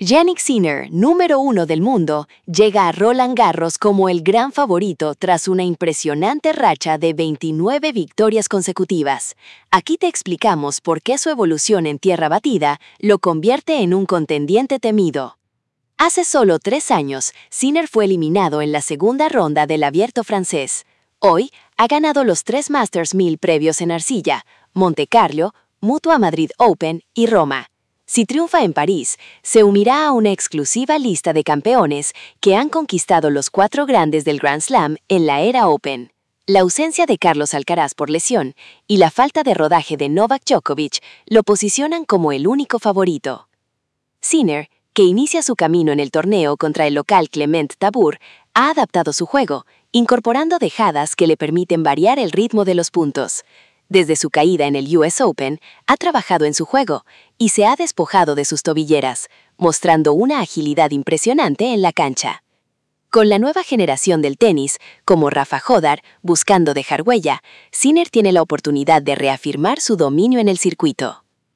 Jannik Sinner, número 1 del mundo, llega a Roland Garros como el gran favorito tras una impresionante racha de 29 victorias consecutivas. Aquí te explicamos por qué su evolución en tierra batida lo convierte en un contendiente temido. Hace solo 3 años, Sinner fue eliminado en la segunda ronda del Abierto francés. Hoy, ha ganado los 3 Masters 1000 previos en arcilla, Monte Carlo, Mutua Madrid Open y Roma. Si triunfa en París, se unirá a una exclusiva lista de campeones que han conquistado los 4 grandes del Grand Slam en la era Open. La ausencia de Carlos Alcaraz por lesión y la falta de rodaje de Novak Djokovic lo posicionan como el único favorito. Sinner, que inicia su camino en el torneo contra el local Clement Tabur, ha adaptado su juego, incorporando dejadas que le permiten variar el ritmo de los puntos. Desde su caída en el US Open, ha trabajado en su juego y se ha despojado de sus tobilleras, mostrando una agilidad impresionante en la cancha. Con la nueva generación del tenis, como Rafa Jodar, buscando dejar huella, Sinner tiene la oportunidad de reafirmar su dominio en el circuito.